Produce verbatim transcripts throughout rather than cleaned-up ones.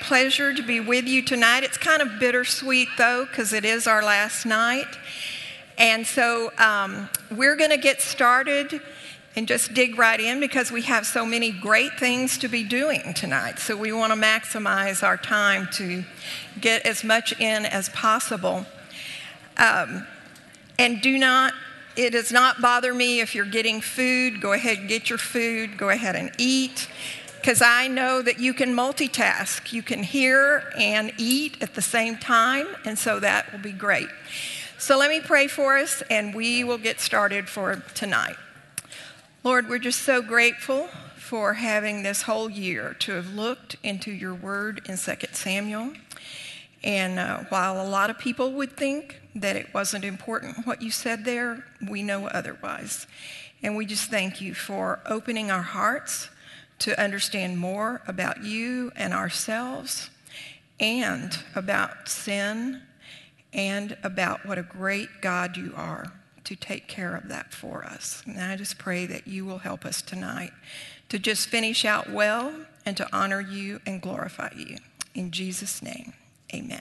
pleasure to be with you tonight. It's kind of bittersweet, though, because it is our last night. And so um, we're going to get started and just dig right in because we have so many great things to be doing tonight. So we want to maximize our time to get as much in as possible. Um, and do not, it does not bother me if you're getting food. Go ahead and get your food. Go ahead and eat. Because I know that you can multitask. You can hear and eat at the same time, and so that will be great. So let me pray for us, and we will get started for tonight. Lord, we're just so grateful for having this whole year to have looked into your word in Second Samuel. And uh, while a lot of people would think that it wasn't important what you said there, we know otherwise. And we just thank you for opening our hearts to understand more about you and ourselves and about sin and about what a great God you are to take care of that for us. And I just pray that you will help us tonight to just finish out well and to honor you and glorify you. In Jesus' name, amen.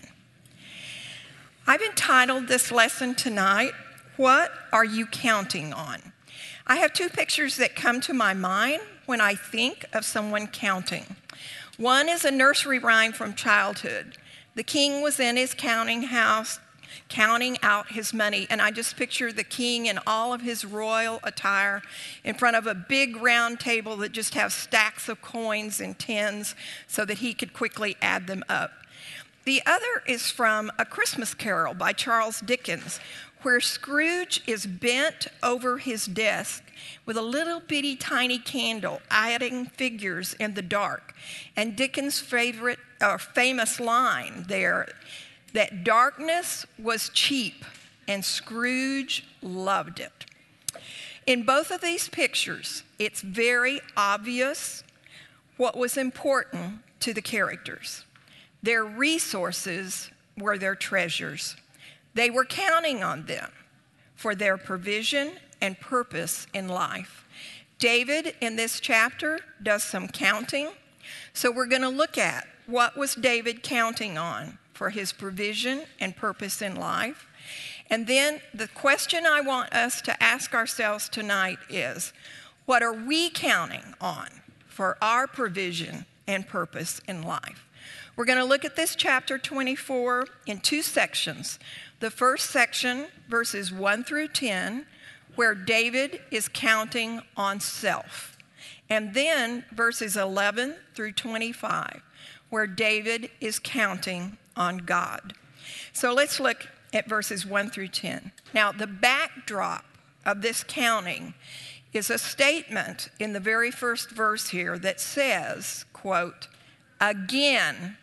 I've entitled this lesson tonight, What Are You Counting On? I have two pictures that come to my mind when I think of someone counting. One is a nursery rhyme from childhood. The king was in his counting house, counting out his money, and I just picture the king in all of his royal attire in front of a big round table that just has stacks of coins and tins so that he could quickly add them up. The other is from A Christmas Carol by Charles Dickens, where Scrooge is bent over his desk with a little bitty tiny candle adding figures in the dark. And Dickens' favorite or famous line there, that darkness was cheap and Scrooge loved it. In both of these pictures, it's very obvious what was important to the characters. Their resources were their treasures. They were counting on them for their provision and purpose in life. David, in this chapter, does some counting. So we're going to look at what was David counting on for his provision and purpose in life. And then the question I want us to ask ourselves tonight is, what are we counting on for our provision and purpose in life? We're going to look at this chapter twenty-four in two sections. The first section, verses one through ten, where David is counting on self. And then verses eleven through twenty-five, where David is counting on God. So let's look at verses one through ten. Now, the backdrop of this counting is a statement in the very first verse here that says, quote, "Again,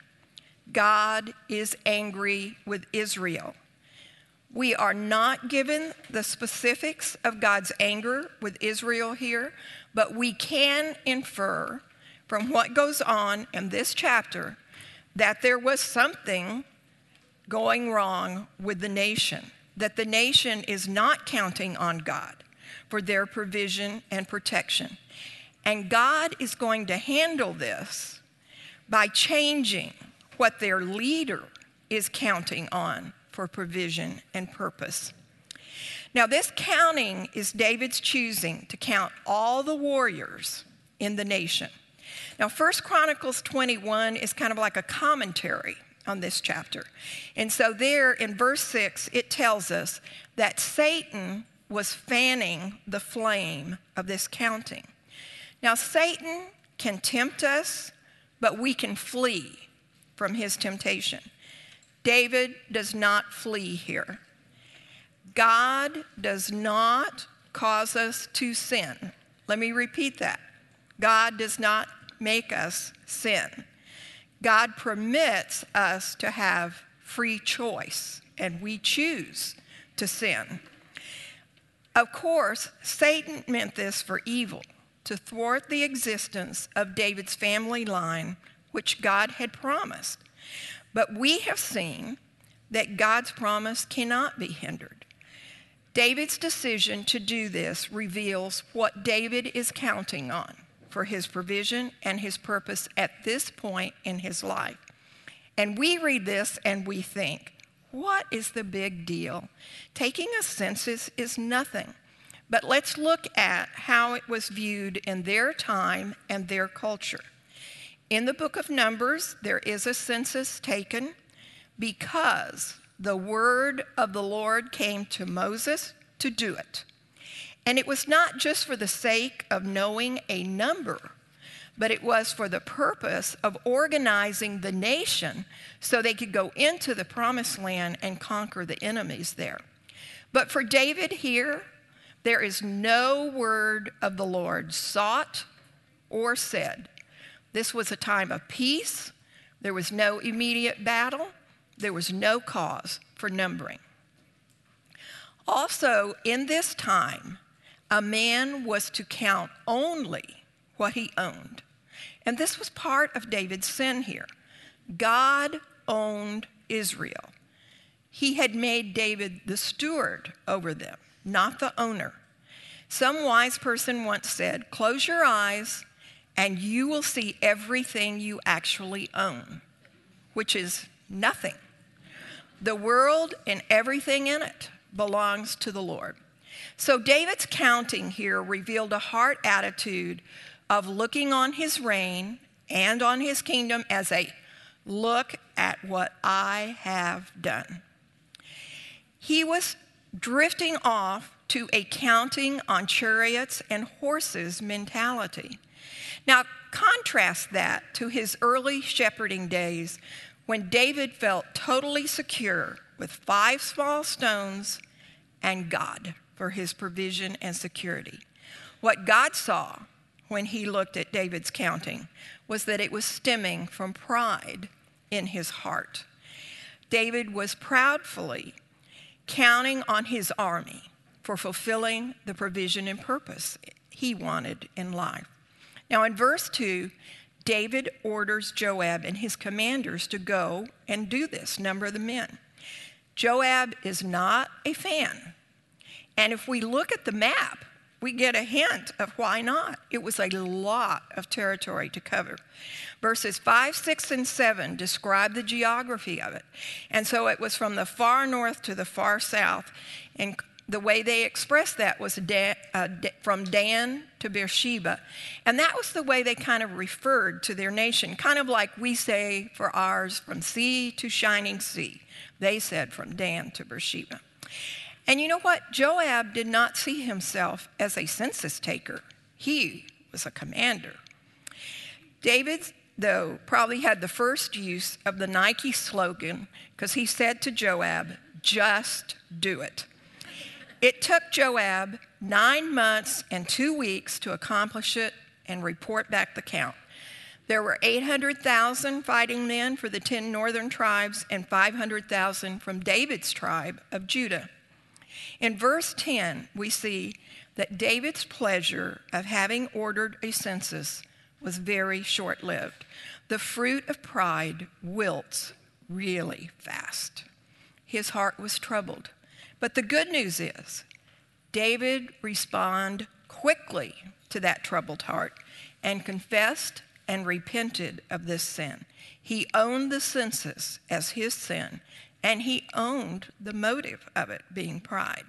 God is angry with Israel." We are not given the specifics of God's anger with Israel here, but we can infer from what goes on in this chapter that there was something going wrong with the nation, that the nation is not counting on God for their provision and protection. And God is going to handle this by changing what their leader is counting on for provision and purpose. Now, this counting is David's choosing to count all the warriors in the nation. Now, First Chronicles twenty-one is kind of like a commentary on this chapter. And so there in verse six, it tells us that Satan was fanning the flame of this counting. Now, Satan can tempt us, but we can flee from his temptation. David does not flee here. God does not cause us to sin. Let me repeat that. God does not make us sin. God permits us to have free choice, and we choose to sin. Of course, Satan meant this for evil, to thwart the existence of David's family line, which God had promised. But we have seen that God's promise cannot be hindered. David's decision to do this reveals what David is counting on for his provision and his purpose at this point in his life. And we read this and we think, what is the big deal? Taking a census is nothing. But let's look at how it was viewed in their time and their culture. In the book of Numbers, there is a census taken because the word of the Lord came to Moses to do it. And it was not just for the sake of knowing a number, but it was for the purpose of organizing the nation so they could go into the promised land and conquer the enemies there. But for David here, there is no word of the Lord sought or said. This was a time of peace. There was no immediate battle. There was no cause for numbering. Also, in this time, a man was to count only what he owned. And this was part of David's sin here. God owned Israel. He had made David the steward over them, not the owner. Some wise person once said, close your eyes and you will see everything you actually own, which is nothing. The world and everything in it belongs to the Lord. So David's counting here revealed a heart attitude of looking on his reign and on his kingdom as a look at what I have done. He was drifting off to a counting on chariots and horses mentality. Now, contrast that to his early shepherding days when David felt totally secure with five small stones and God for his provision and security. What God saw when he looked at David's counting was that it was stemming from pride in his heart. David was proudly counting on his army for fulfilling the provision and purpose he wanted in life. Now in verse two, David orders Joab and his commanders to go and do this, number the men. Joab is not a fan. And if we look at the map, we get a hint of why not. It was a lot of territory to cover. Verses five, six, and seven describe the geography of it. And so it was from the far north to the far south. And the way they expressed that was Dan, uh, from Dan to Beersheba. And that was the way they kind of referred to their nation, kind of like we say for ours, from sea to shining sea. They said from Dan to Beersheba. And you know what? Joab did not see himself as a census taker. He was a commander. David, though, probably had the first use of the Nike slogan because he said to Joab, just do it. It took Joab nine months and two weeks to accomplish it and report back the count. There were eight hundred thousand fighting men for the ten northern tribes and five hundred thousand from David's tribe of Judah. In verse ten, we see that David's pleasure of having ordered a census was very short-lived. The fruit of pride wilts really fast. His heart was troubled. But the good news is, David responded quickly to that troubled heart and confessed and repented of this sin. He owned the census as his sin, and he owned the motive of it being pride.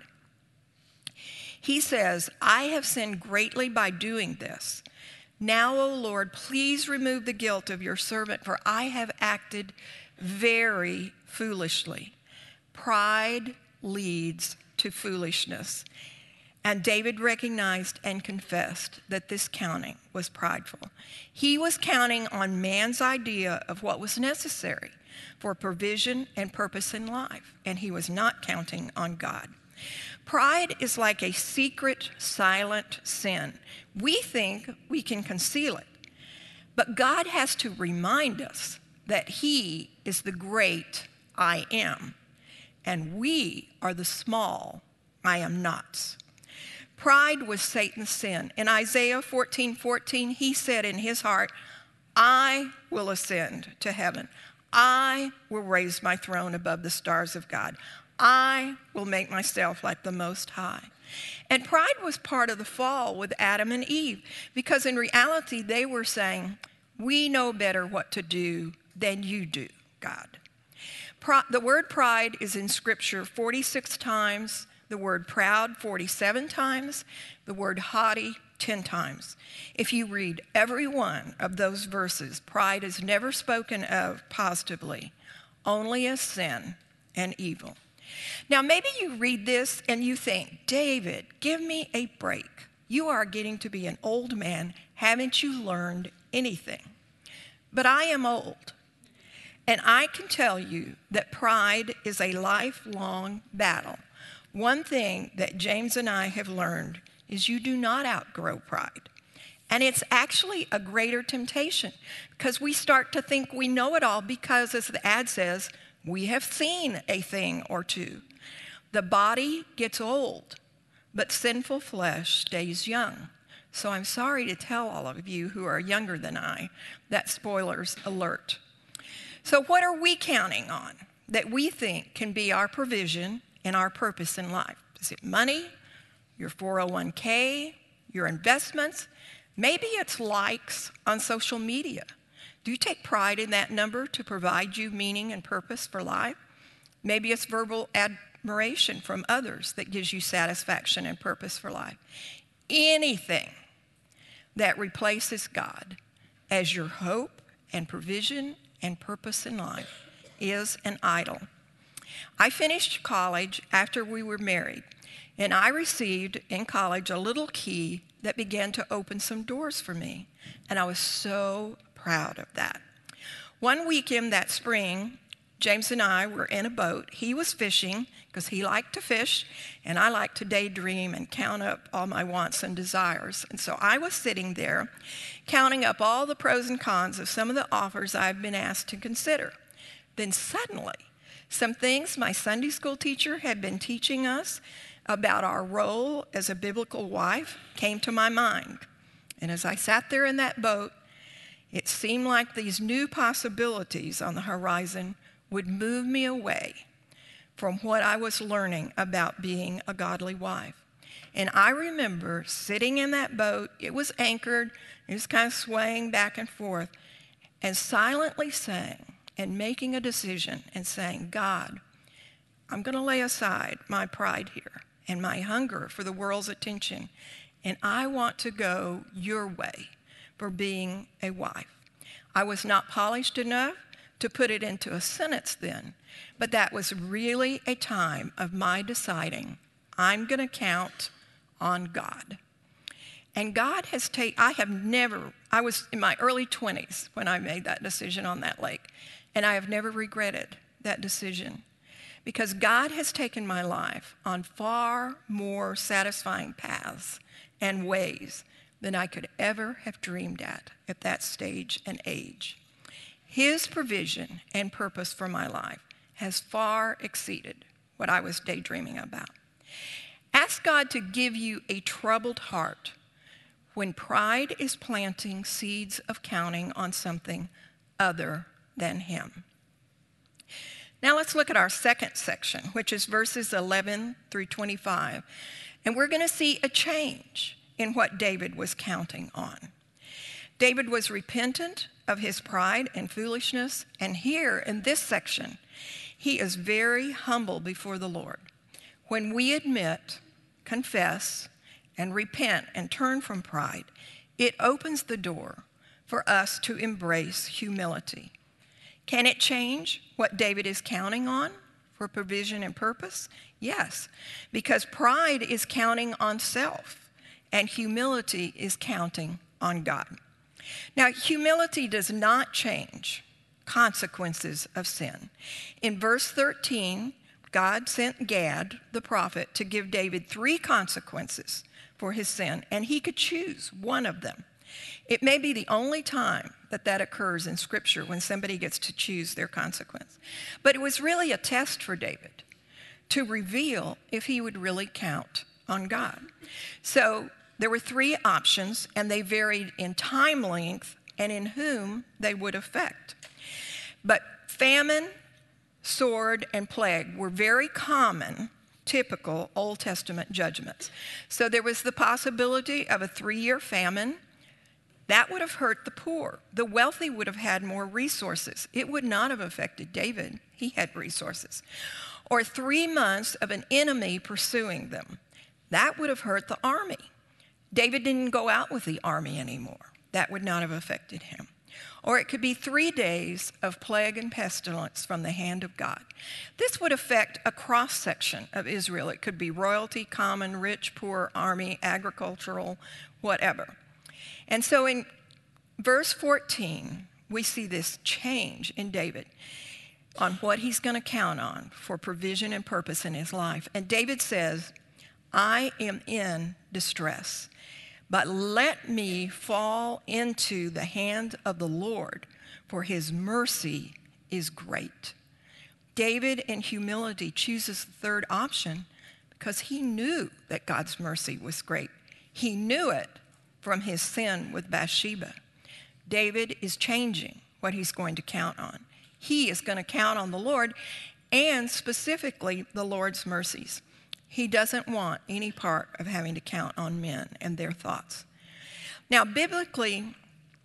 He says, I have sinned greatly by doing this. Now, O Lord, please remove the guilt of your servant, for I have acted very foolishly. Pride leads to foolishness. And David recognized and confessed that this counting was prideful. He was counting on man's idea of what was necessary for provision and purpose in life, and he was not counting on God. Pride is like a secret, silent sin. We think we can conceal it, but God has to remind us that he is the great I am, and we are the small I am nots. Pride was Satan's sin. In Isaiah fourteen fourteen, he said in his heart, I will ascend to heaven. I will raise my throne above the stars of God. I will make myself like the Most High. And pride was part of the fall with Adam and Eve, because in reality they were saying, we know better what to do than you do, God. Pro- the word pride is in Scripture forty-six times, the word proud forty-seven times, the word haughty ten times. If you read every one of those verses, pride is never spoken of positively, only as sin and evil. Now, maybe you read this and you think, David, give me a break. You are getting to be an old man. Haven't you learned anything? But I am old. And I can tell you that pride is a lifelong battle. One thing that James and I have learned is you do not outgrow pride. And it's actually a greater temptation because we start to think we know it all because, as the ad says, we have seen a thing or two. The body gets old, but sinful flesh stays young. So I'm sorry to tell all of you who are younger than I that spoilers alert. So what are we counting on that we think can be our provision and our purpose in life? Is it money, your four oh one k, your investments? Maybe it's likes on social media. Do you take pride in that number to provide you meaning and purpose for life? Maybe it's verbal admiration from others that gives you satisfaction and purpose for life. Anything that replaces God as your hope and provision and purpose in life is an idol. I finished college after we were married, and I received in college a little key that began to open some doors for me, and I was so proud of that. One weekend that spring, James and I were in a boat. He was fishing because he liked to fish, and I liked to daydream and count up all my wants and desires. And so I was sitting there counting up all the pros and cons of some of the offers I've been asked to consider. Then suddenly, some things my Sunday school teacher had been teaching us about our role as a biblical wife came to my mind. And as I sat there in that boat, it seemed like these new possibilities on the horizon would move me away from what I was learning about being a godly wife. And I remember sitting in that boat, it was anchored, it was kind of swaying back and forth, and silently saying and making a decision and saying, God, I'm going to lay aside my pride here and my hunger for the world's attention, and I want to go your way for being a wife. I was not polished enough to put it into a sentence then, but that was really a time of my deciding I'm going to count on God. And God has taken, I have never, I was in my early twenties when I made that decision on that lake, and I have never regretted that decision because God has taken my life on far more satisfying paths and ways than I could ever have dreamed at at that stage and age. His provision and purpose for my life has far exceeded what I was daydreaming about. Ask God to give you a troubled heart when pride is planting seeds of counting on something other than Him. Now let's look at our second section, which is verses eleven through twenty-five. And we're going to see a change in what David was counting on. David was repentant of his pride and foolishness, and here in this section, he is very humble before the Lord. When we admit, confess, and repent and turn from pride, it opens the door for us to embrace humility. Can it change what David is counting on for provision and purpose? Yes, because pride is counting on self, and humility is counting on God. Now, humility does not change consequences of sin. In verse thirteen, God sent Gad, the prophet, to give David three consequences for his sin, and he could choose one of them. It may be the only time that that occurs in Scripture when somebody gets to choose their consequence. But it was really a test for David to reveal if he would really count on God. So there were three options, and they varied in time length and in whom they would affect. But famine, sword, and plague were very common, typical Old Testament judgments. So there was the possibility of a three-year famine, That would have hurt the poor. The wealthy would have had more resources. It would not have affected David. He had resources. Or three months of an enemy pursuing them. That would have hurt the army. David didn't go out with the army anymore. That would not have affected him. Or it could be three days of plague and pestilence from the hand of God. This would affect a cross-section of Israel. It could be royalty, common, rich, poor, army, agricultural, whatever. And so in verse fourteen, we see this change in David on what he's going to count on for provision and purpose in his life. And David says, I am in distress, but let me fall into the hand of the Lord, for his mercy is great. David, in humility, chooses the third option because he knew that God's mercy was great. He knew it from his sin with Bathsheba. David is changing what he's going to count on. He is going to count on the Lord, and specifically the Lord's mercies. He doesn't want any part of having to count on men and their thoughts. Now, biblically,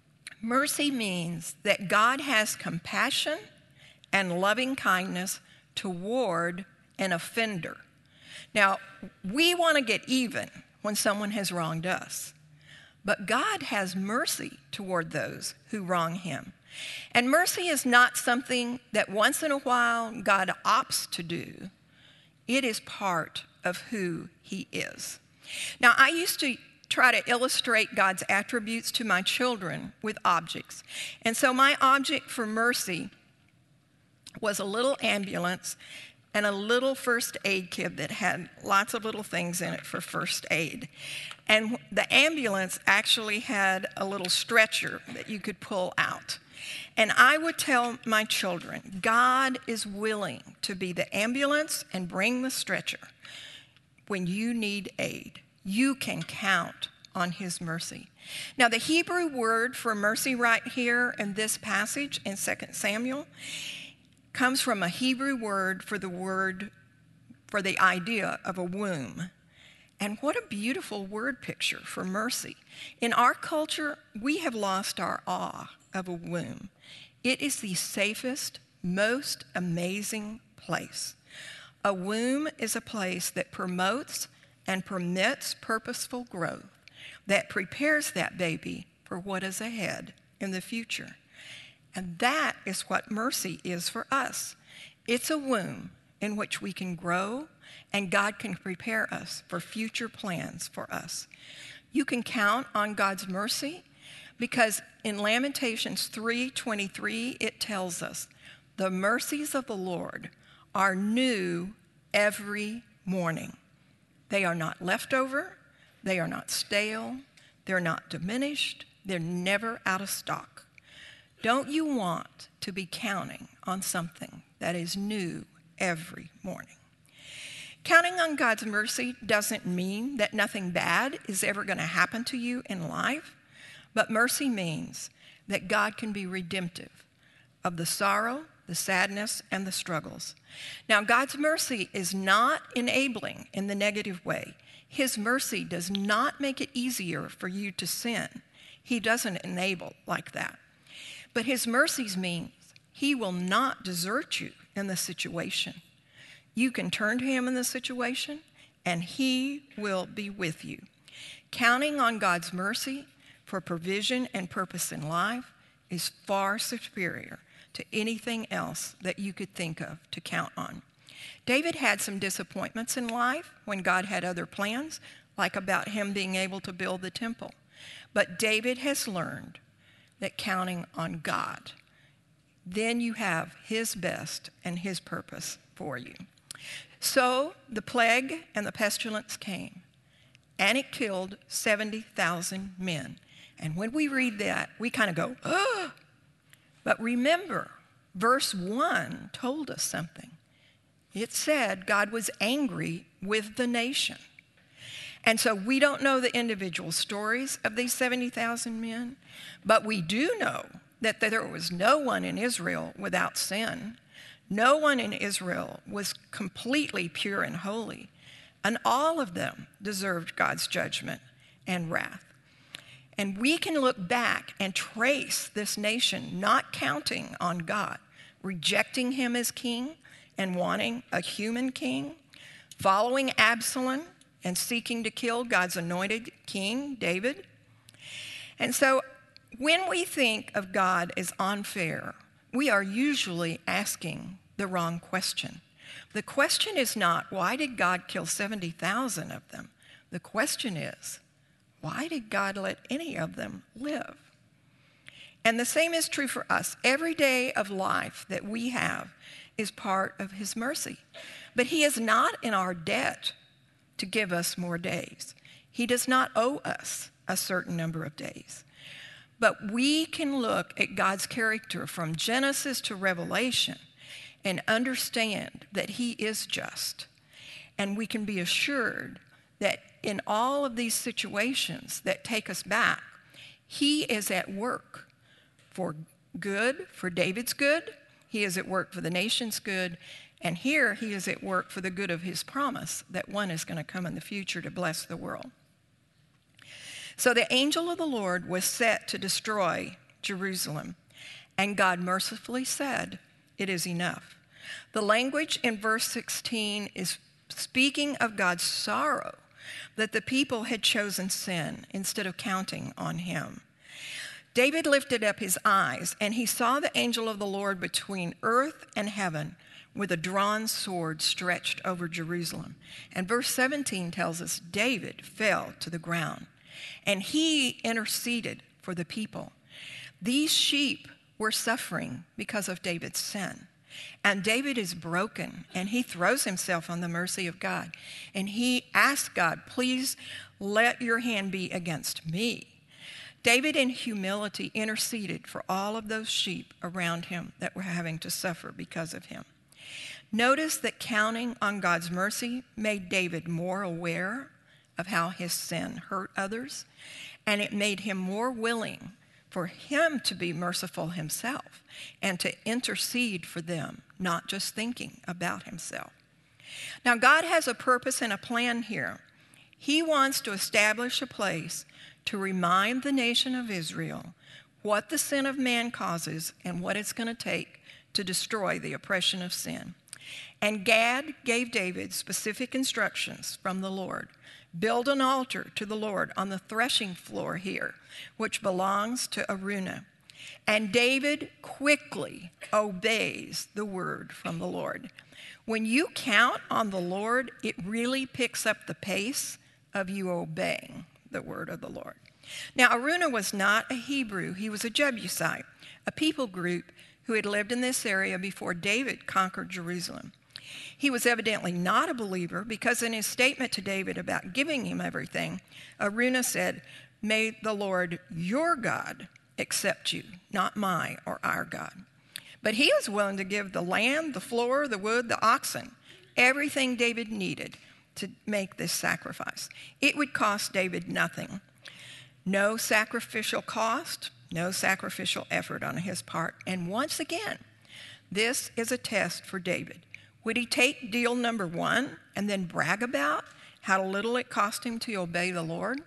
mercy means that God has compassion and loving kindness toward an offender. Now, we want to get even when someone has wronged us, but God has mercy toward those who wrong him. And mercy is not something that once in a while God opts to do. It is part of who he is. Now, I used to try to illustrate God's attributes to my children with objects. And so my object for mercy was a little ambulance and a little first aid kit that had lots of little things in it for first aid. And the ambulance actually had a little stretcher that you could pull out. And I would tell my children, God is willing to be the ambulance and bring the stretcher when you need aid. You can count on his mercy. Now, the Hebrew word for mercy right here in this passage in Second Samuel comes from a Hebrew word for the word, for the idea of a womb. And what a beautiful word picture for mercy. In our culture, we have lost our awe of a womb. It is the safest, most amazing place. A womb is a place that promotes and permits purposeful growth, that prepares that baby for what is ahead in the future. And that is what mercy is for us. It's a womb in which we can grow, and God can prepare us for future plans for us. You can count on God's mercy because in Lamentations three twenty-three, it tells us, the mercies of the Lord are new every morning. They are not leftover, they are not stale, they're not diminished, they're never out of stock. Don't you want to be counting on something that is new every morning? Counting on God's mercy doesn't mean that nothing bad is ever going to happen to you in life, but mercy means that God can be redemptive of the sorrow, the sadness, and the struggles. Now, God's mercy is not enabling in the negative way. His mercy does not make it easier for you to sin. He doesn't enable like that. But his mercies means he will not desert you in the situation. You can turn to him in the situation, and he will be with you. Counting on God's mercy for provision and purpose in life is far superior to anything else that you could think of to count on. David had some disappointments in life when God had other plans, like about him being able to build the temple. But David has learned that counting on God, then you have his best and his purpose for you. So the plague and the pestilence came, and it killed seventy thousand men. And when we read that, we kind of go, oh. But remember, verse one told us something. It said God was angry with the nation. And so we don't know the individual stories of these seventy thousand men, but we do know that there was no one in Israel without sin. No one in Israel was completely pure and holy, and all of them deserved God's judgment and wrath. And we can look back and trace this nation not counting on God, rejecting him as king and wanting a human king, following Absalom and seeking to kill God's anointed king, David. And so when we think of God as unfair, we are usually asking the wrong question. The question is not, why did God kill seventy thousand of them? The question is, why did God let any of them live? And the same is true for us. Every day of life that we have is part of his mercy. But he is not in our debt to give us more days. He does not owe us a certain number of days. But we can look at God's character from Genesis to Revelation and understand that he is just. And we can be assured that in all of these situations that take us back, he is at work for good, for David's good. He is at work for the nation's good. And here he is at work for the good of his promise that one is going to come in the future to bless the world. So the angel of the Lord was set to destroy Jerusalem, and God mercifully said, "It is enough." The language in verse sixteen is speaking of God's sorrow that the people had chosen sin instead of counting on him. David lifted up his eyes, and he saw the angel of the Lord between earth and heaven with a drawn sword stretched over Jerusalem. And verse seventeen tells us David fell to the ground, and he interceded for the people. These sheep were suffering because of David's sin. And David is broken, and he throws himself on the mercy of God. And he asks God, please let your hand be against me. David in humility interceded for all of those sheep around him that were having to suffer because of him. Notice that counting on God's mercy made David more aware of how his sin hurt others, and it made him more willing for him to be merciful himself and to intercede for them, not just thinking about himself. Now, God has a purpose and a plan here. He wants to establish a place to remind the nation of Israel what the sin of man causes and what it's going to take to destroy the oppression of sin. And Gad gave David specific instructions from the Lord. Build an altar to the Lord on the threshing floor here, which belongs to Araunah. And David quickly obeys the word from the Lord. When you count on the Lord, it really picks up the pace of you obeying the word of the Lord. Now, Araunah was not a Hebrew. He was a Jebusite, a people group who had lived in this area before David conquered Jerusalem. He was evidently not a believer because in his statement to David about giving him everything, Araunah said, "May the Lord your God accept you, not my or our God." But he was willing to give the land, the floor, the wood, the oxen, everything David needed to make this sacrifice. It would cost David nothing. No sacrificial cost, no sacrificial effort on his part. And once again, this is a test for David. Would he take deal number one and then brag about how little it cost him to obey the Lord?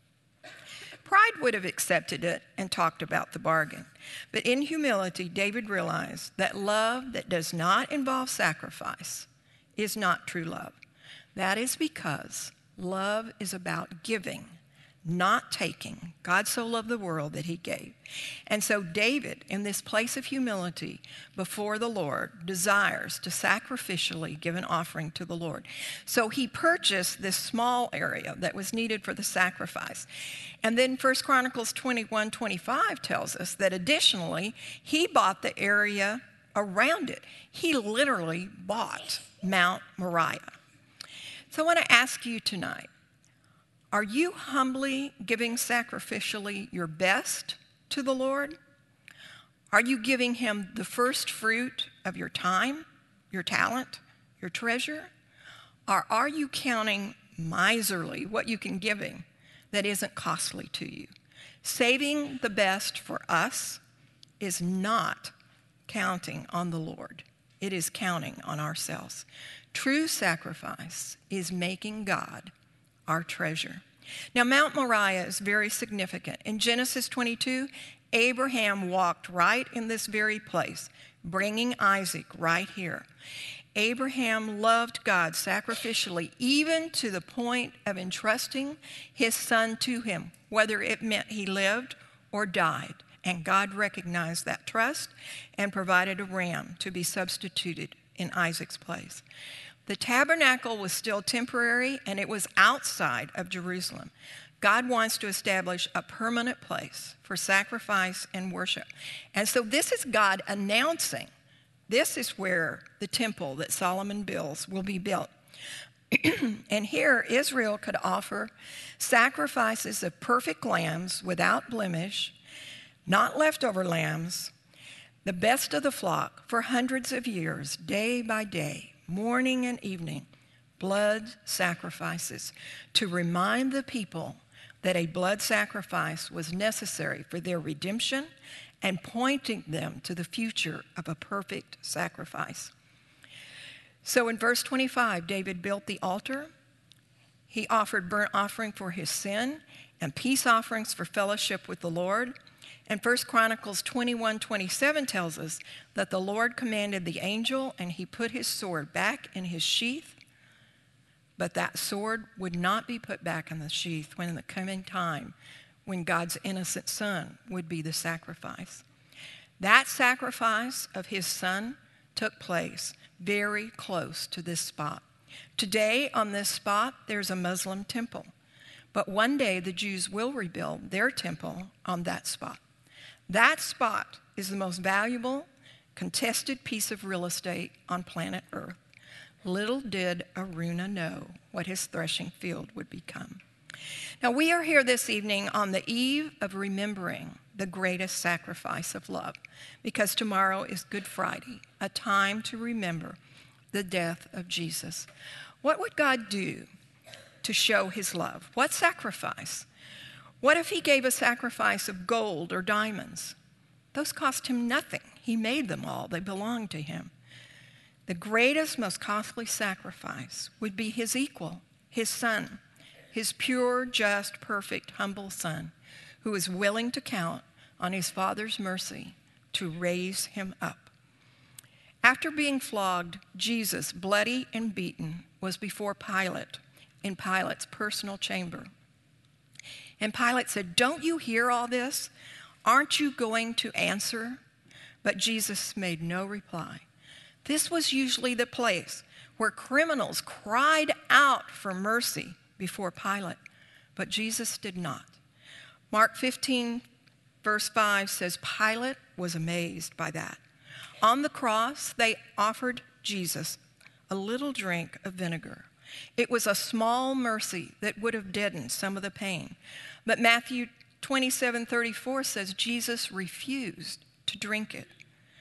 Pride would have accepted it and talked about the bargain. But in humility, David realized that love that does not involve sacrifice is not true love. That is because love is about giving, not taking. God so loved the world that he gave. And so David, in this place of humility before the Lord, desires to sacrificially give an offering to the Lord. So he purchased this small area that was needed for the sacrifice. And then First Chronicles twenty-one twenty-five tells us that additionally, he bought the area around it. He literally bought Mount Moriah. So I want to ask you tonight, are you humbly giving sacrificially your best to the Lord? Are you giving him the first fruit of your time, your talent, your treasure? Or are you counting miserly what you can give him that isn't costly to you? Saving the best for us is not counting on the Lord. It is counting on ourselves. True sacrifice is making God our treasure. Now, Mount Moriah is very significant. In Genesis twenty-two, Abraham walked right in this very place, bringing Isaac right here. Abraham loved God sacrificially, even to the point of entrusting his son to him, whether it meant he lived or died. And God recognized that trust and provided a ram to be substituted in Isaac's place. The tabernacle was still temporary, and it was outside of Jerusalem. God wants to establish a permanent place for sacrifice and worship. And so this is God announcing, this is where the temple that Solomon builds will be built. And here Israel could offer sacrifices of perfect lambs without blemish, not leftover lambs, the best of the flock for hundreds of years, day by day, morning and evening, blood sacrifices to remind the people that a blood sacrifice was necessary for their redemption and pointing them to the future of a perfect sacrifice. So in verse twenty-five, David built the altar. He offered burnt offering for his sin and peace offerings for fellowship with the Lord. And First Chronicles twenty-one twenty-seven tells us that the Lord commanded the angel, and he put his sword back in his sheath. But that sword would not be put back in the sheath when in the coming time, when God's innocent son would be the sacrifice. That sacrifice of his son took place very close to this spot. Today, on this spot, there's a Muslim temple. But one day, the Jews will rebuild their temple on that spot. That spot is the most valuable, contested piece of real estate on planet Earth. Little did Araunah know what his threshing field would become. Now, we are here this evening on the eve of remembering the greatest sacrifice of love, because tomorrow is Good Friday, a time to remember the death of Jesus. What would God do to show his love? What sacrifice? What if he gave a sacrifice of gold or diamonds? Those cost him nothing. He made them all. They belonged to him. The greatest, most costly sacrifice would be his equal, his son, his pure, just, perfect, humble son, who is willing to count on his Father's mercy to raise him up. After being flogged, Jesus, bloody and beaten, was before Pilate in Pilate's personal chamber. And Pilate said, "Don't you hear all this? Aren't you going to answer?" But Jesus made no reply. This was usually the place where criminals cried out for mercy before Pilate, but Jesus did not. Mark fifteen, verse five says, Pilate was amazed by that. On the cross, they offered Jesus a little drink of vinegar. It was a small mercy that would have deadened some of the pain. But Matthew twenty-seven thirty-four says Jesus refused to drink it.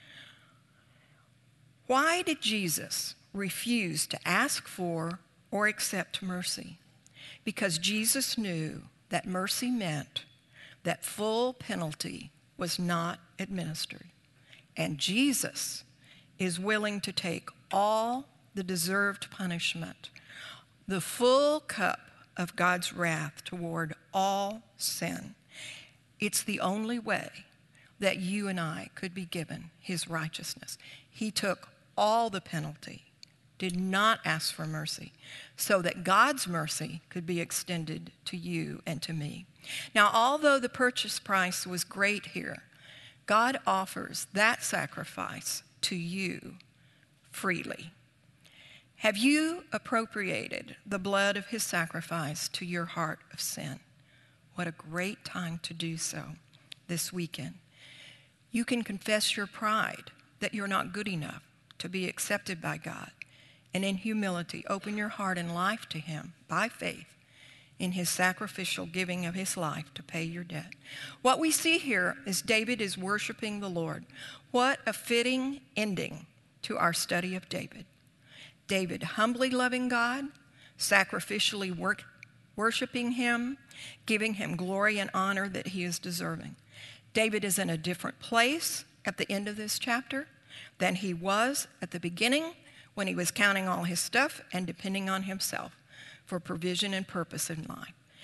Why did Jesus refuse to ask for or accept mercy? Because Jesus knew that mercy meant that full penalty was not administered. And Jesus is willing to take all the deserved punishment, the full cup of God's wrath toward all sin. It's the only way that you and I could be given his righteousness. He took all the penalty, did not ask for mercy, so that God's mercy could be extended to you and to me. Now, although the purchase price was great here, God offers that sacrifice to you freely. Have you appropriated the blood of his sacrifice to your heart of sin? What a great time to do so this weekend. You can confess your pride that you're not good enough to be accepted by God, and in humility open your heart and life to him by faith in his sacrificial giving of his life to pay your debt. What we see here is David is worshiping the Lord. What a fitting ending to our study of David. David humbly loving God, sacrificially work, worshiping him, giving him glory and honor that he is deserving. David is in a different place at the end of this chapter than he was at the beginning, when he was counting all his stuff and depending on himself for provision and purpose in life.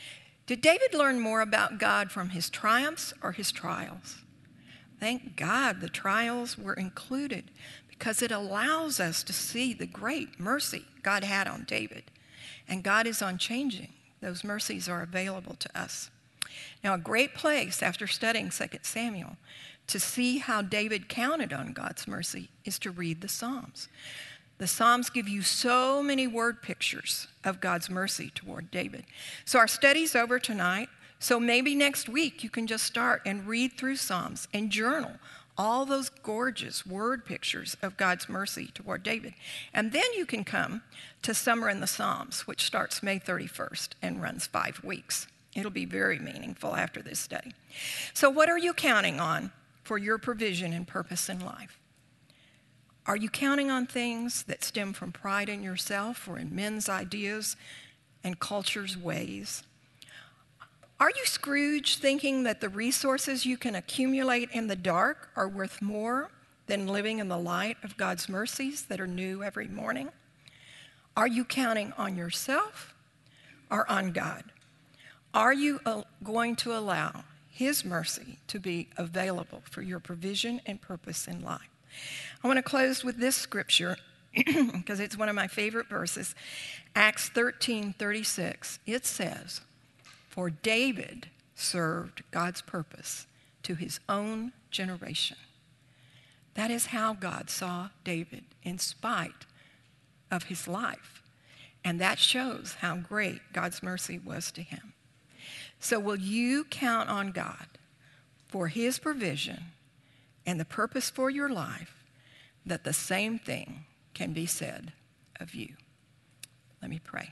Did David learn more about God from his triumphs or his trials? Thank God the trials were included because it allows us to see the great mercy God had on David. And God is unchanging. Those mercies are available to us. Now, a great place after studying Second Samuel to see how David counted on God's mercy is to read the Psalms. The Psalms give you so many word pictures of God's mercy toward David. So our study's over tonight. So maybe next week you can just start and read through Psalms and journal all those gorgeous word pictures of God's mercy toward David. And then you can come to Summer in the Psalms, which starts May thirty-first and runs five weeks. It'll be very meaningful after this study. So what are you counting on for your provision and purpose in life? Are you counting on things that stem from pride in yourself or in men's ideas and culture's ways? Are you Scrooge, thinking that the resources you can accumulate in the dark are worth more than living in the light of God's mercies that are new every morning? Are you counting on yourself or on God? Are you uh, going to allow His mercy to be available for your provision and purpose in life? I want to close with this scripture because it's one of my favorite verses. Acts thirteen thirty-six. It says, "For David served God's purpose to his own generation." That is how God saw David in spite of his life. And that shows how great God's mercy was to him. So will you count on God for his provision and the purpose for your life, that the same thing can be said of you? Let me pray.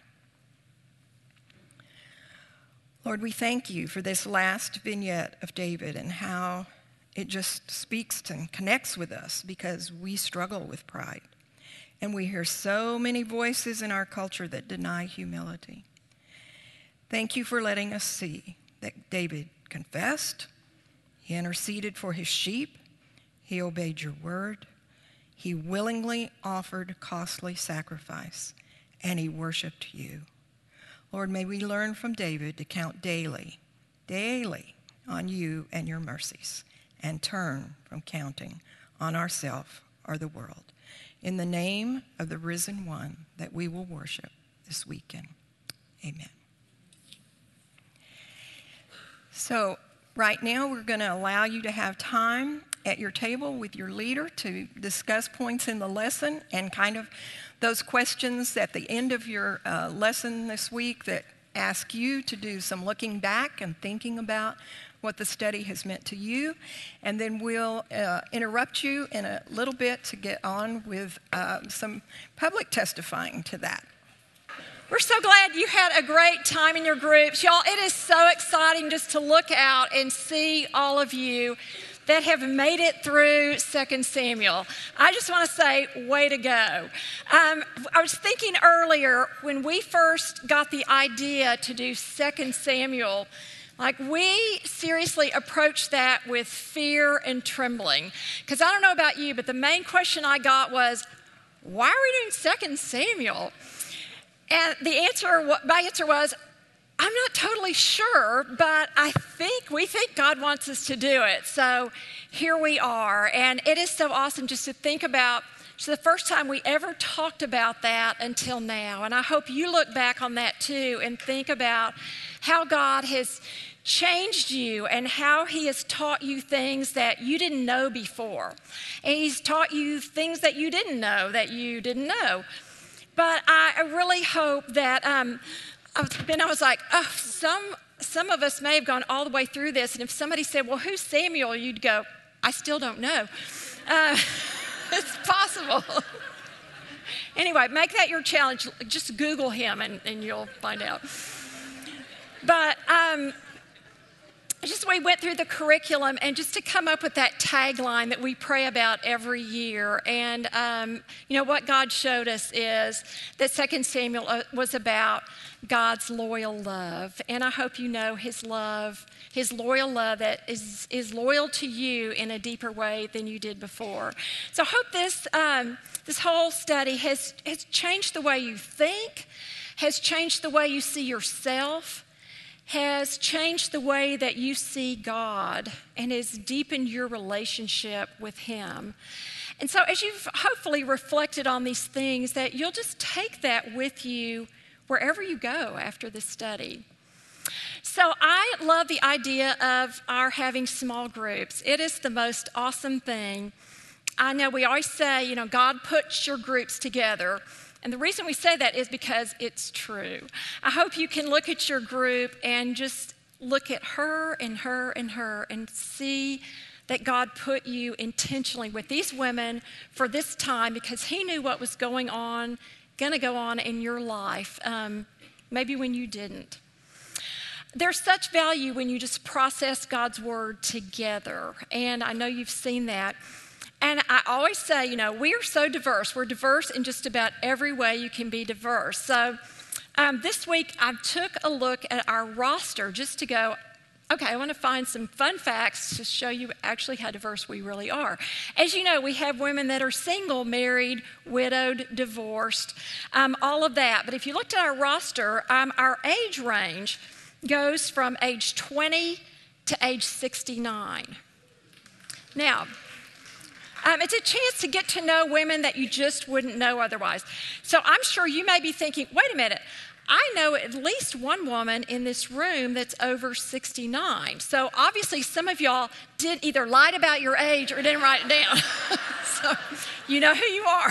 Lord, we thank you for this last vignette of David and how it just speaks and connects with us because we struggle with pride. And we hear so many voices in our culture that deny humility. Thank you for letting us see that David confessed, he interceded for his sheep, he obeyed your word, he willingly offered costly sacrifice, and he worshiped you. Lord, may we learn from David to count daily, daily on you and your mercies, and turn from counting on ourselves or the world. In the name of the risen one that we will worship this weekend. Amen. So right now we're going to allow you to have time at your table with your leader to discuss points in the lesson and kind of those questions at the end of your uh, lesson this week that ask you to do some looking back and thinking about what the study has meant to you. And then we'll uh, interrupt you in a little bit to get on with uh, some public testifying to that. We're so glad you had a great time in your groups. Y'all, it is so exciting just to look out and see all of you that have made it through Second Samuel. I just want to say, way to go. Um, I was thinking earlier, when we first got the idea to do Second Samuel, like we seriously approached that with fear and trembling. Because I don't know about you, but the main question I got was, why are we doing Second Samuel? And the answer, my answer was, I'm not totally sure, but I think, we think God wants us to do it. So here we are. And it is so awesome just to think about, it's the first time we ever talked about that until now. And I hope you look back on that too and think about how God has changed you and how He has taught you things that you didn't know before. And He's taught you things that you didn't know that you didn't know. But I really hope that, um, then I was like, oh, some some of us may have gone all the way through this, and if somebody said, well, who's Samuel? You'd go, I still don't know. Uh, it's possible. Anyway, make that your challenge. Just Google him, and, and you'll find out. But um, just we went through the curriculum, and just to come up with that tagline that we pray about every year. And, um, you know, what God showed us is that Second Samuel was about God's loyal love. And I hope you know His love, His loyal love that is, is loyal to you in a deeper way than you did before. So I hope this, um, this whole study has, has changed the way you think, has changed the way you see yourself, has changed the way that you see God and has deepened your relationship with Him. And so as you've hopefully reflected on these things, that you'll just take that with you wherever you go after this study. So I love the idea of our having small groups. It is the most awesome thing. I know we always say, you know, God puts your groups together. And the reason we say that is because it's true. I hope you can look at your group and just look at her and her and her and see that God put you intentionally with these women for this time because He knew what was going on, going to go on in your life, um, maybe when you didn't. There's such value when you just process God's Word together, and I know you've seen that. And I always say, you know, we are so diverse. We're diverse in just about every way you can be diverse. So um, this week I took a look at our roster just to go, okay, I want to find some fun facts to show you actually how diverse we really are. As you know, we have women that are single, married, widowed, divorced, um, all of that. But if you looked at our roster, um, our age range goes from age twenty to age sixty-nine. Now, Um, it's a chance to get to know women that you just wouldn't know otherwise. So I'm sure you may be thinking, wait a minute, I know at least one woman in this room that's over sixty-nine. So obviously some of y'all did either lied about your age or didn't write it down. So you know who you are.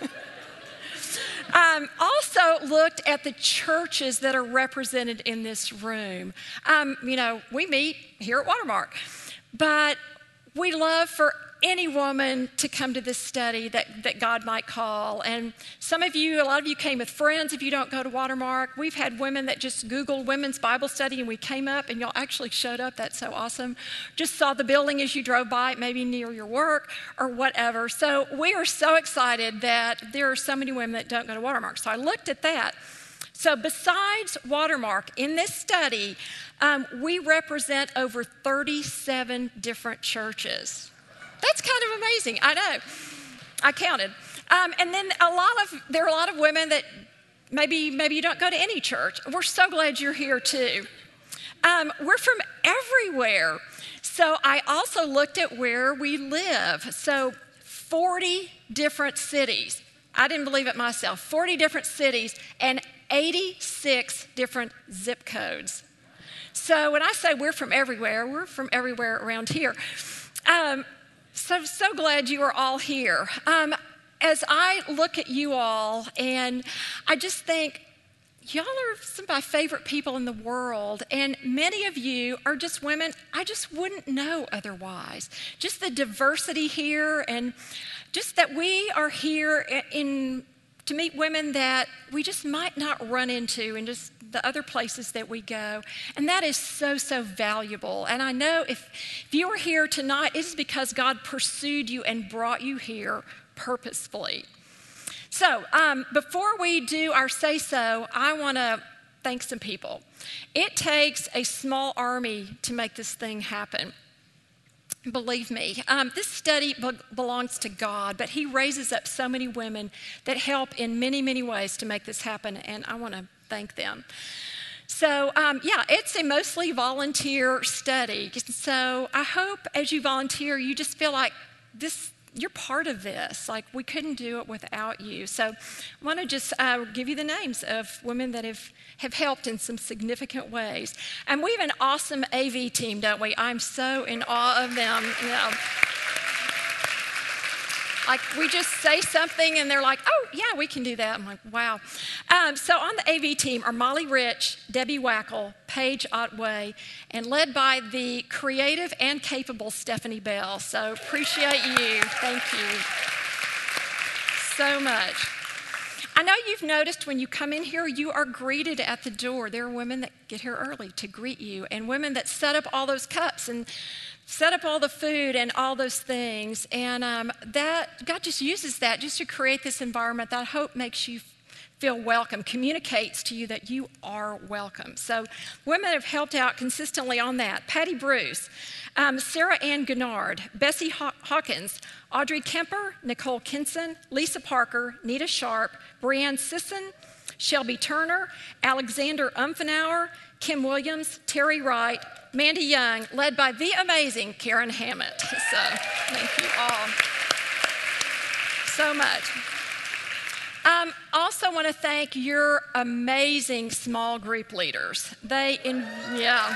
um, also looked at the churches that are represented in this room. Um, you know, we meet here at Watermark, but we love for any woman to come to this study that, that God might call. And some of you, a lot of you came with friends if you don't go to Watermark. We've had women that just Googled women's Bible study and we came up and y'all actually showed up. That's so awesome. Just saw the building as you drove by, maybe near your work or whatever. So we are so excited that there are so many women that don't go to Watermark. So I looked at that. So besides Watermark, in this study, um, we represent over thirty-seven different churches. That's kind of amazing. I know. I counted. Um, and then a lot of there are a lot of women that maybe maybe you don't go to any church. We're so glad you're here too. Um, we're from everywhere. So I also looked at where we live. So forty different cities. I didn't believe it myself. forty different cities and eighty-six different zip codes. So when I say we're from everywhere, we're from everywhere around here. Um, So, so glad you are all here. Um, as I look at you all, and I just think, y'all are some of my favorite people in the world, and many of you are just women I just wouldn't know otherwise. Just the diversity here, and just that we are here in to meet women that we just might not run into in just the other places that we go. And that is so, so valuable. And I know if, if you are here tonight, it is because God pursued you and brought you here purposefully. So um, before we do our say-so, I want to thank some people. It takes a small army to make this thing happen. Believe me, um, this study be- belongs to God, but He raises up so many women that help in many, many ways to make this happen, and I want to thank them. So, um, yeah, it's a mostly volunteer study. So I hope as you volunteer, you just feel like this, you're part of this. Like we couldn't do it without you. So I want to just uh, give you the names of women that have, have helped in some significant ways. And we have an awesome A V team, don't we? I'm so in awe of them. You know. Like we just say something and they're like, oh, yeah, we can do that. I'm like, wow. Um, so on the A V team are Molly Rich, Debbie Wackel, Paige Otway, and led by the creative and capable Stephanie Bell. So appreciate you. Thank you so much. I know you've noticed when you come in here, you are greeted at the door. There are women that get here early to greet you and women that set up all those cups and set up all the food and all those things. And um, that God just uses that just to create this environment that I hope makes you feel welcome, communicates to you that you are welcome. So women have helped out consistently on that. Patty Bruce, um, Sarah Ann Gennard, Bessie Haw- Hawkins, Audrey Kemper, Nicole Kinson, Lisa Parker, Nita Sharp, Brianne Sisson, Shelby Turner, Alexander Umfenauer, Kim Williams, Terry Wright, Mandy Young, led by the amazing Karen Hammett. So thank you all so much. Um, also want to thank your amazing small group leaders. They, in, yeah.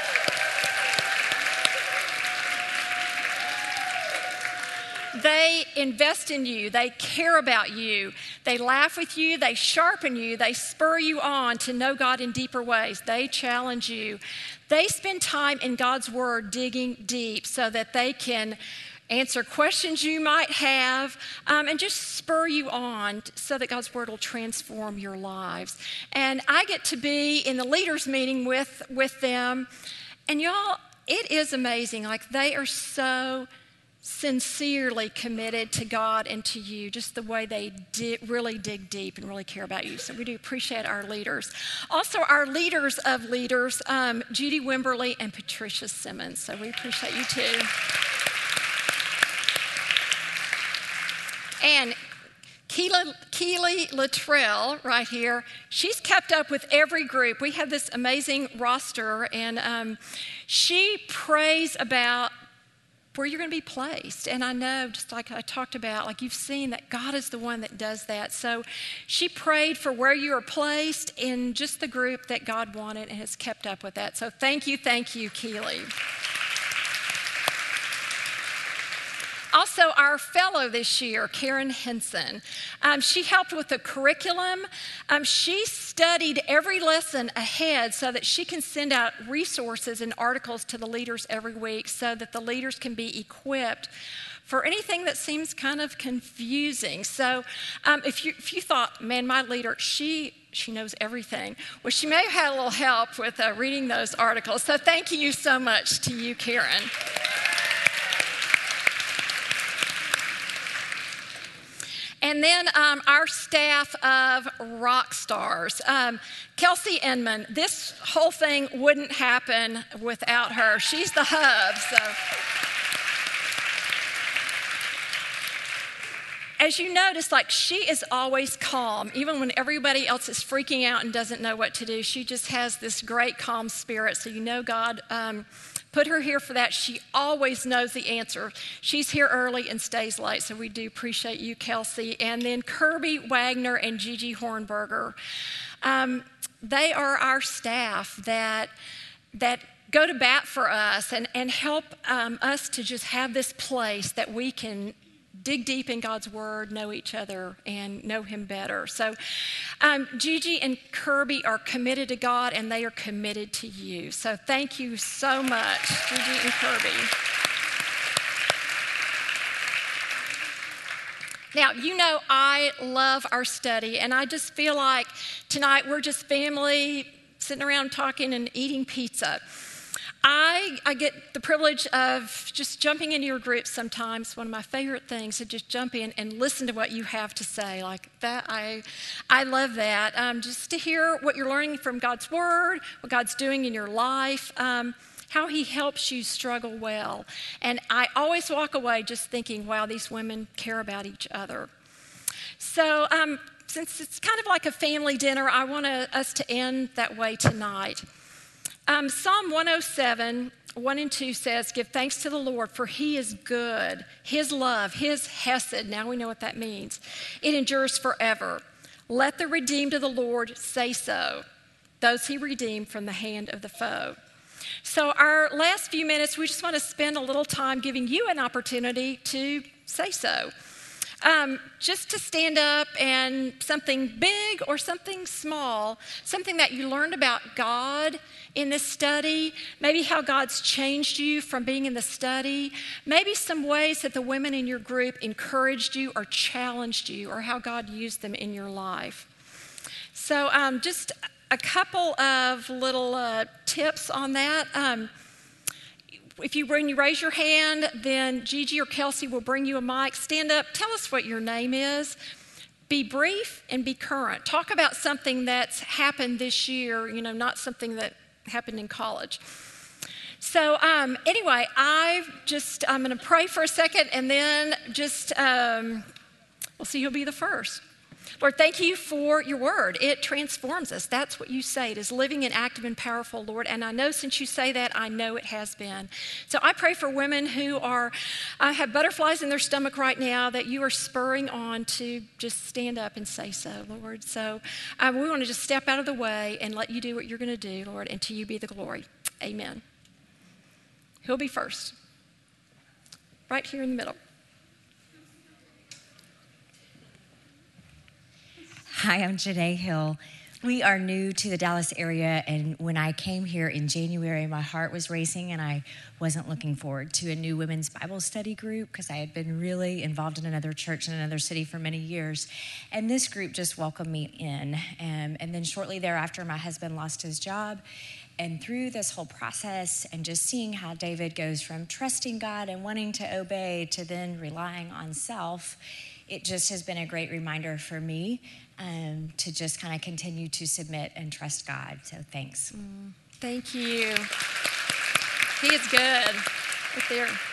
They invest in you. They care about you. They laugh with you. They sharpen you. They spur you on to know God in deeper ways. They challenge you. They spend time in God's Word digging deep so that they can answer questions you might have, um, and just spur you on so that God's Word will transform your lives. And I get to be in the leaders meeting with, with them. And y'all, it is amazing. Like, they are so sincerely committed to God and to you, just the way they di- really dig deep and really care about you. So we do appreciate our leaders. Also, our leaders of leaders, um, Judy Wimberly and Patricia Simmons. So we appreciate you too. And Keely, Keely Luttrell right here, she's kept up with every group. We have this amazing roster, and um, she prays about where you're going to be placed. And I know, just like I talked about, like you've seen that God is the one that does that. So she prayed for where you are placed in just the group that God wanted and has kept up with that. So thank you, thank you, Keely. Also, our fellow this year, Karen Henson, um, she helped with the curriculum. Um, she studied every lesson ahead so that she can send out resources and articles to the leaders every week so that the leaders can be equipped for anything that seems kind of confusing. So um, if, you, if you thought, man, my leader, she she knows everything. Well, she may have had a little help with uh, reading those articles. So thank you so much to you, Karen. And then um, our staff of rock stars. Um, Kelsey Inman, this whole thing wouldn't happen without her. She's the hub, so. As you notice, like, she is always calm. Even when everybody else is freaking out and doesn't know what to do, she just has this great calm spirit. So you know God um, put her here for that. She always knows the answer. She's here early and stays late, so we do appreciate you, Kelsey. And then Kirby Wagner and Gigi Hornberger. Um, they are our staff that that go to bat for us and, and help um, us to just have this place that we can dig deep in God's Word, know each other, and know Him better. So um, Gigi and Kirby are committed to God, and they are committed to you. So thank you so much, Gigi and Kirby. Now, you know I love our study, and I just feel like tonight we're just family sitting around talking and eating pizza. I, I get the privilege of just jumping into your groups sometimes. One of my favorite things to just jump in and listen to what you have to say. Like that, I, I love that. Um, just to hear what you're learning from God's Word, what God's doing in your life, um, how He helps you struggle well. And I always walk away just thinking, wow, these women care about each other. So um, since it's kind of like a family dinner, I want to, us to end that way tonight. Um, Psalm one oh seven, one and two says, give thanks to the Lord, for He is good. His love, His hesed, now we know what that means. It endures forever. Let the redeemed of the Lord say so, those He redeemed from the hand of the foe. So our last few minutes, we just want to spend a little time giving you an opportunity to say so. Um, just to stand up and something big or something small, something that you learned about God in this study, maybe how God's changed you from being in the study, maybe some ways that the women in your group encouraged you or challenged you, or how God used them in your life. So um, just a couple of little uh, tips on that. Um, If you, when you raise your hand, then Gigi or Kelsey will bring you a mic. Stand up, tell us what your name is. Be brief and be current. Talk about something that's happened this year, you know, not something that happened in college. So um, anyway, I just, I'm going to pray for a second, and then just, um, we'll see who'll be the first. Lord, thank you for your word. It transforms us. That's what you say. It is living and active and powerful, Lord. And I know since you say that, I know it has been. So I pray for women who are uh, have butterflies in their stomach right now, that you are spurring on to just stand up and say so, Lord. So um, we want to just step out of the way and let you do what you're going to do, Lord, and to you be the glory. Amen. Who'll be first? Right here in the middle. Hi, I'm Janae Hill. We are new to the Dallas area, and when I came here in January, my heart was racing, and I wasn't looking forward to a new women's Bible study group because I had been really involved in another church in another city for many years. And this group just welcomed me in. Um, and then shortly thereafter, my husband lost his job. And through this whole process and just seeing how David goes from trusting God and wanting to obey to then relying on self, it just has been a great reminder for me um, to just kind of continue to submit and trust God. So thanks. Mm, thank you. He is good. Right there.